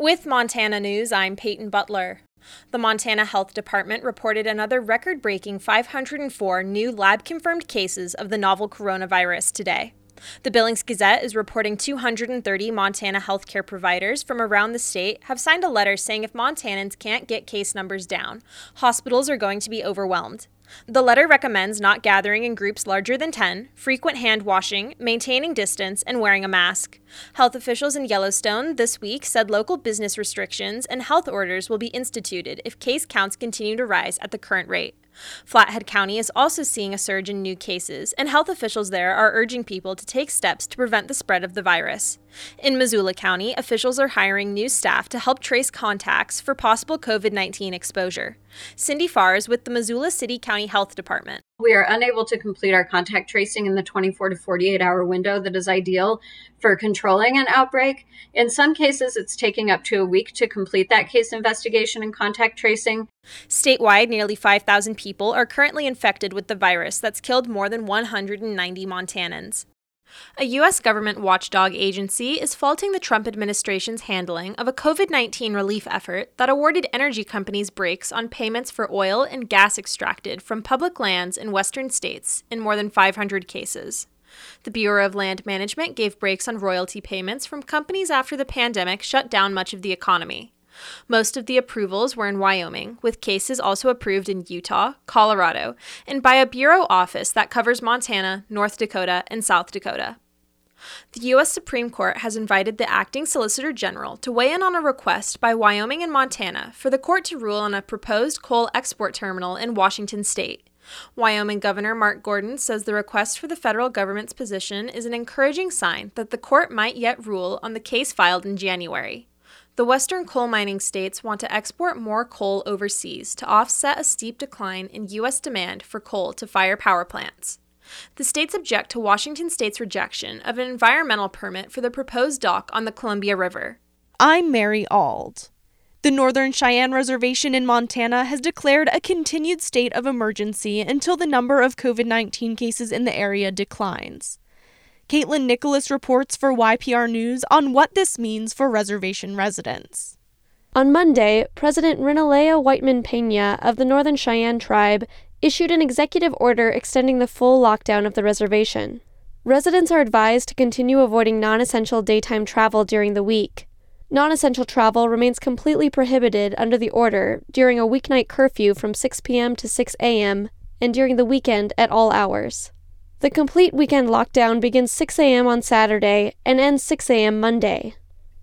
With Montana News, I'm Peyton Butler. The Montana Health Department reported another record-breaking 504 new lab-confirmed cases of the novel coronavirus today. The Billings Gazette is reporting 230 Montana healthcare providers from around the state have signed a letter saying if Montanans can't get case numbers down, hospitals are going to be overwhelmed. The letter recommends not gathering in groups larger than 10, frequent hand washing, maintaining distance, and wearing a mask. Health officials in Yellowstone this week said local business restrictions and health orders will be instituted if case counts continue to rise at the current rate. Flathead County is also seeing a surge in new cases, and health officials there are urging people to take steps to prevent the spread of the virus. In Missoula County, officials are hiring new staff to help trace contacts for possible COVID-19 exposure. Cindy Farr is with the Missoula City County Health Department. We are unable to complete our contact tracing in the 24 to 48 hour window that is ideal for controlling an outbreak. In some cases, it's taking up to a week to complete that case investigation and contact tracing. Statewide, nearly 5,000 people are currently infected with the virus that's killed more than 190 Montanans. A U.S. government watchdog agency is faulting the Trump administration's handling of a COVID-19 relief effort that awarded energy companies breaks on payments for oil and gas extracted from public lands in western states in more than 500 cases. The Bureau of Land Management gave breaks on royalty payments from companies after the pandemic shut down much of the economy. Most of the approvals were in Wyoming, with cases also approved in Utah, Colorado, and by a bureau office that covers Montana, North Dakota, and South Dakota. The U.S. Supreme Court has invited the acting Solicitor General to weigh in on a request by Wyoming and Montana for the court to rule on a proposed coal export terminal in Washington state. Wyoming Governor Mark Gordon says the request for the federal government's position is an encouraging sign that the court might yet rule on the case filed in January. The western coal mining states want to export more coal overseas to offset a steep decline in U.S. demand for coal to fire power plants. The states object to Washington state's rejection of an environmental permit for the proposed dock on the Columbia River. I'm Mary Auld. The Northern Cheyenne Reservation in Montana has declared a continued state of emergency until the number of COVID-19 cases in the area declines. Caitlin Nicholas reports for YPR News on what this means for reservation residents. On Monday, President Rinalea Whiteman Peña of the Northern Cheyenne Tribe issued an executive order extending the full lockdown of the reservation. Residents are advised to continue avoiding non-essential daytime travel during the week. Non-essential travel remains completely prohibited under the order during a weeknight curfew from 6 p.m. to 6 a.m. and during the weekend at all hours. The complete weekend lockdown begins 6 a.m. on Saturday and ends 6 a.m. Monday.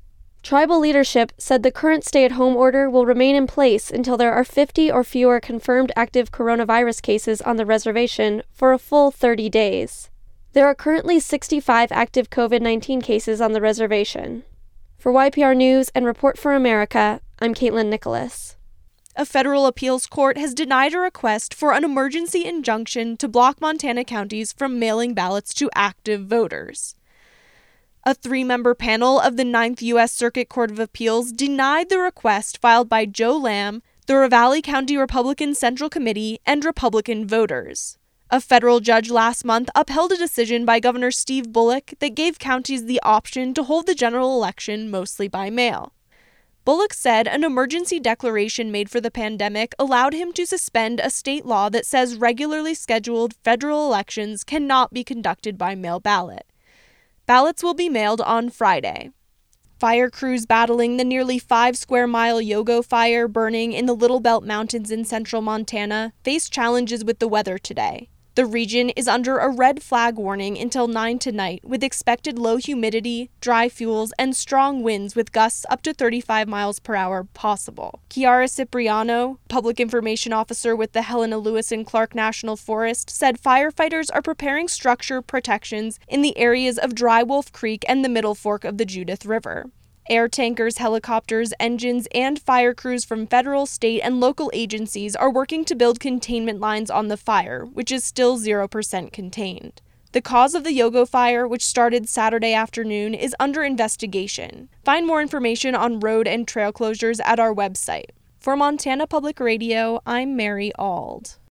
Tribal leadership said the current stay-at-home order will remain in place until there are 50 or fewer confirmed active coronavirus cases on the reservation for a full 30 days. There are currently 65 active COVID-19 cases on the reservation. For YPR News and Report for America, I'm Caitlin Nicholas. A federal appeals court has denied a request for an emergency injunction to block Montana counties from mailing ballots to active voters. A 3-member panel of the 9th U.S. Circuit Court of Appeals denied the request filed by Joe Lamb, the Ravalli County Republican Central Committee, and Republican voters. A federal judge last month upheld a decision by Governor Steve Bullock that gave counties the option to hold the general election mostly by mail. Bullock said an emergency declaration made for the pandemic allowed him to suspend a state law that says regularly scheduled federal elections cannot be conducted by mail ballot. Ballots will be mailed on Friday. Fire crews battling the nearly 5-square-mile Yogo fire burning in the Little Belt Mountains in central Montana face challenges with the weather today. The region is under a red flag warning until 9 tonight, with expected low humidity, dry fuels, and strong winds with gusts up to 35 miles per hour possible. Kiara Cipriano, public information officer with the Helena Lewis and Clark National Forest, said firefighters are preparing structure protections in the areas of Dry Wolf Creek and the Middle Fork of the Judith River. Air tankers, helicopters, engines, and fire crews from federal, state, and local agencies are working to build containment lines on the fire, which is still 0% contained. The cause of the Yogo fire, which started Saturday afternoon, is under investigation. Find more information on road and trail closures at our website. For Montana Public Radio, I'm Mary Auld.